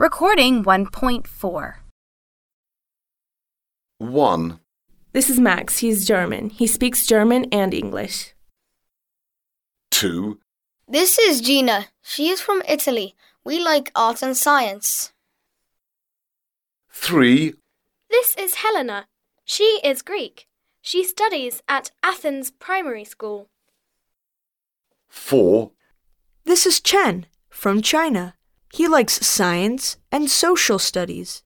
Recording 1.4. 1, This is Max. He's German. He speaks German and English. 2, This is Gina. She is from Italy. We like art and science. 3, This is Helena. She is Greek. She studies at Athens Primary School. 4, This is Chen from China. He likes science and social studies.